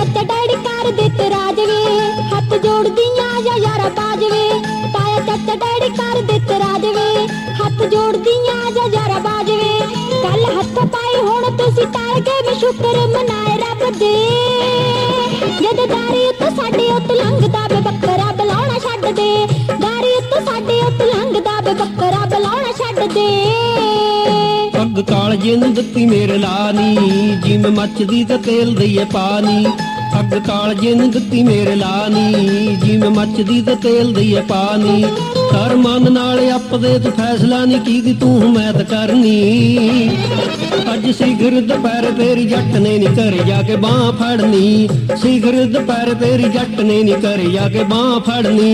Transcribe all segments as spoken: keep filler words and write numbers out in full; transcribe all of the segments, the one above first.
चाचा डैडी कर दे तराज वे हथ जोड़दियां आजा यारा बाज वे ताया चाचा डैडी कर दे तराज वे हथ जोड़दियां आजा यारा बाज वे कल हथ पाए हुण तुसी तार के भी शुक्र मनाए रब दे जद दारी उत्ते साडे उत्ते लंघदा वे बकरा बुलाउणा छड्ड दे दारी उत्ते साडे उत्ते लंघदा वे बकरा बुलाउणा छड्ड दे पग कालजे नूं दित्ती मेरे लानी जिवें मचदी ते तेल दईए पानी पग कालजे नूं दित्ती मेरे लानी जिवें मचदी ते तेल दईए पानी कर मन नाल अपदे तू फैसला नहीं कीती तू मैत करनी अज सिगर दोपहर तेरी जट ने नी घरे जाके बांह फड़नी सिगर दोपहर तेरी जट ने नी घरे जाके बांह फड़नी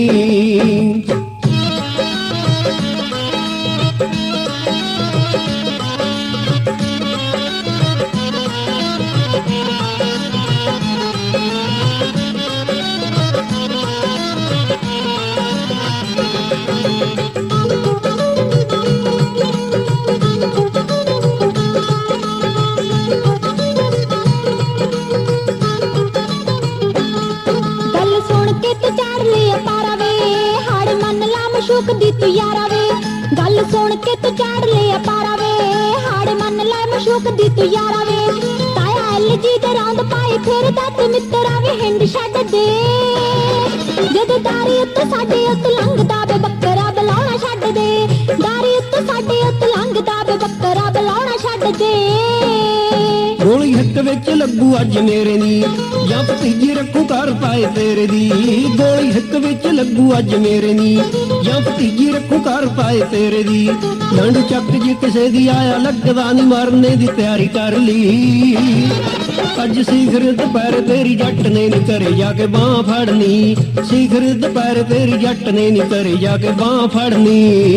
शुक दी तू यारा वे गल सुन के तू चाड़ लिया पारा वे हाड़ मन लै मशूक दी तू यारा वे ताया एल जी दे रौंद पाई फिर दत मित्रा वे हिंद छड्ड दे जद दारी उत्ते साडे उत्ते लंघदा वे बकरा बुलाउणा छड्ड दे दारी उत्ते साडे उत्ते लंघदा वे बकरा बुलाउणा छड्ड दे गोली हिक विच लगू अज मेरे नी जां भतीजी रखू घर पाए तेरे दी गोली हिक विच लगू अज मेरे नी जां भतीजी रखू घर पाए तेरे दी लंड चक जे किसे दी आया लगदा नी मरने दी तैयारी कर ली अज सिखर दोपहर तेरी जट ने नी घरे जाके बांह फड़नी सिखर दोपहर तेरी जट ने नी घरे जाके बांह फड़नी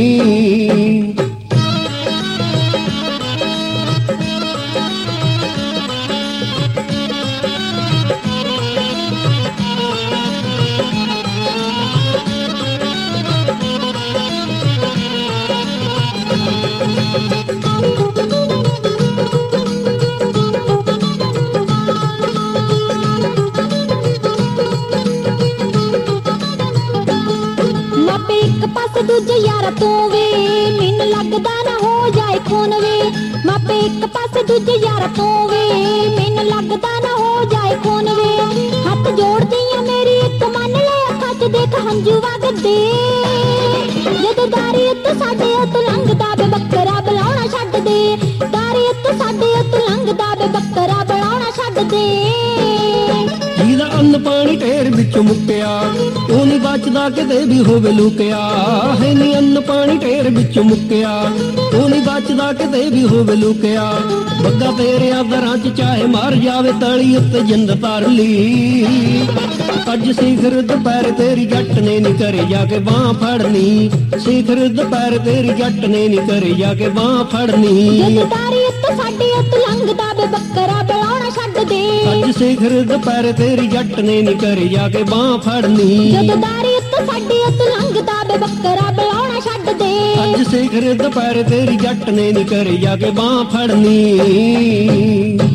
दूजे यारा तू वे मैनू लगदा ना हो जाए खून वे मापे एक पासे दूजे यारा तू वे मैनू लगदा ना हो जाए खून वे हथ जोड़दियां मेरी एक मन ले अखां च देख हंजू वगदे जद दारी उत्ते साडे उत्ते लंघदा वे बकरा बुलाउणा छड्ड दे दारी उत्ते साडे उत्ते लंघदा वे बकरा बुलाउणा छड्ड दे जिहदा अन्न पानी ढेर विच मुक्किया ओ नी बचदा किते भी होवे लुकिया है नी अन्न पानी ढेर विच मुक्किया ओ नी बचदा किते भी होवे लुकिया बग्गा तेरे दरां च चाहे मर जावे तली उत्ते जिंद धर ली अज सिखर दोपहर तेरी जट ने नी घरे जाके बांह फड़नी सिखर दोपहर तेरी जट ने नी घरे जाके बांह फड़नी दारी उत्ते साडे उत्ते लंघदा वे बकरा बुलाउणा छड्ड दे अज सिखर दोपहर तेरी जट ने नी घरे जाके बांह फड़नी जद दारी उत्ते साडे उत्ते लंघदा वे बकरा बुलाउणा छड्ड दे अज सिखर दोपहर तेरी जट ने नी घरे जाके बांह फड़नी।